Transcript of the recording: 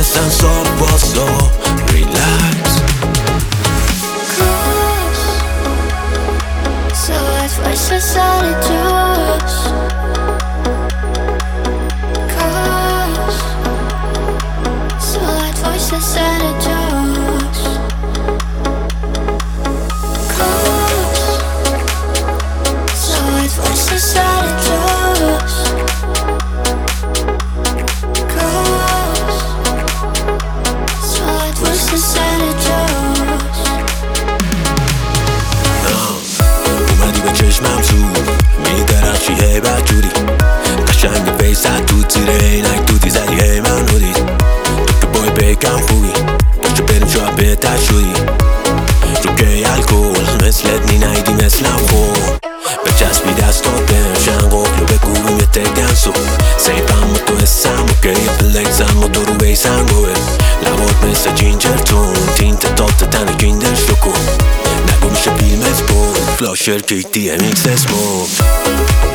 sen så posso relax. So as voices out of juice. Cause so as voices out of juice. Cause so as voices out of juice. Cause so as voices out of juice. اومدی به چشمم زود میدرخشی هی بدجوری قشنگ بیست تو زیر عینک دودی زدی هی من بودی تو که بای بگم خوبی باشه بریم شاید بهتر شدی رو گی الکل مثلت نی نیدی مثلم خود بچسبی دستات بهم شن قفلو بگو یه تگنسو سیبم و تو حسم و گریه پلکزم و تو رو بیسن گوه لبات مثل جینجر تون تینت تات تنه گیندش رو کن نگو میشه فیلمت بود فلاشر کیتی میکس اسمو